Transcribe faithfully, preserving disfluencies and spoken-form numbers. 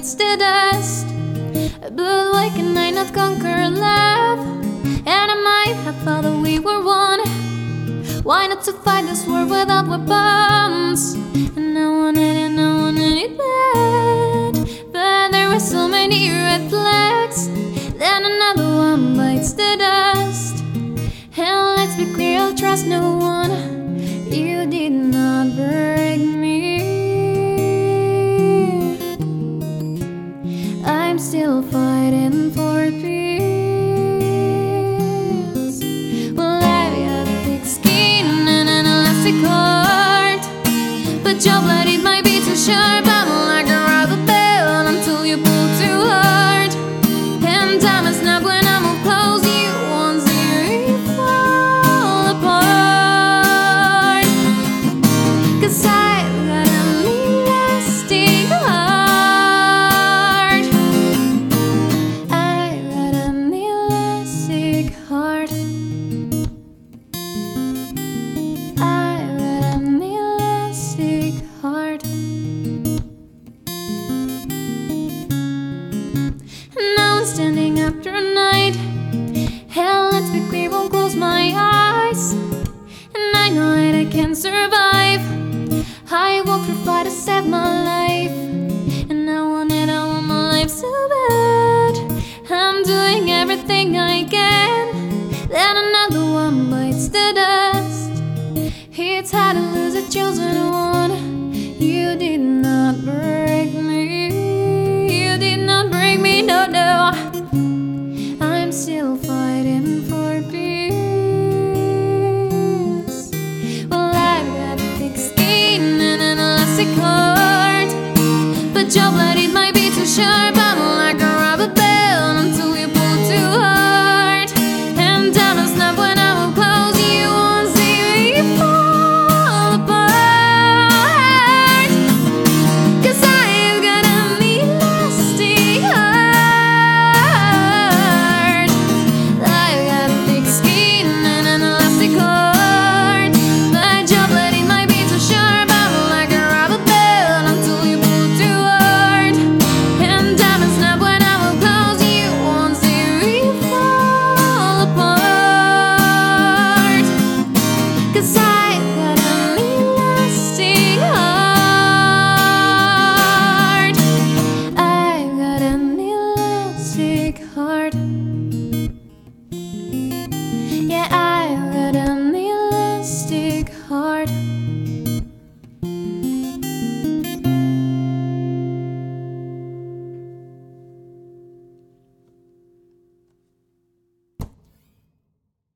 bites the dust. But why can I not conquer love? And I might have thought that we were one. Why not to fight this war without weapons? And I wanted it, I wanted it bad. But there were so many red flags. Then another one bites the dust. And let's be clear, I'll trust no one. You did not break me. I'm still fighting for peace. Well, I got thick skin and an elastic heart, but your blood, it might be too sharp. I'm like a rubber band until you pull too hard. And time is not when I move close. You won't see me fall apart. 'Cause I've got an elastic heart. I've got an elastic heart. I've got an elastic heart. Now I'm standing after a night. Hell, let's be clear, won't close my eyes. And I know that I can survive. I walk through fire to save my life. And I want it, I want my life so bad. I'm doing everything I can. Then another one bites the dust. It's hard to lose a chosen one. You did not break me. You did not break me, no, no. I'm still fighting for peace. Well, I've got thick skin and an elastic heart, but your blood, it might be too sharp. I'm like a rubber band until you pull too hard. And time is not when I will close. You won't see me fall apart. 'Cause I've got an elastic heart. I've got thick skin and an elastic heart, but your blood, it might be too sharp. I'm like a rubber band until you pull too hard. And time is not when I will close. You won't see me fall apart. 'Cause I've got an elastic heart. I've got an elastic heart. Yeah, I've got an elastic heart.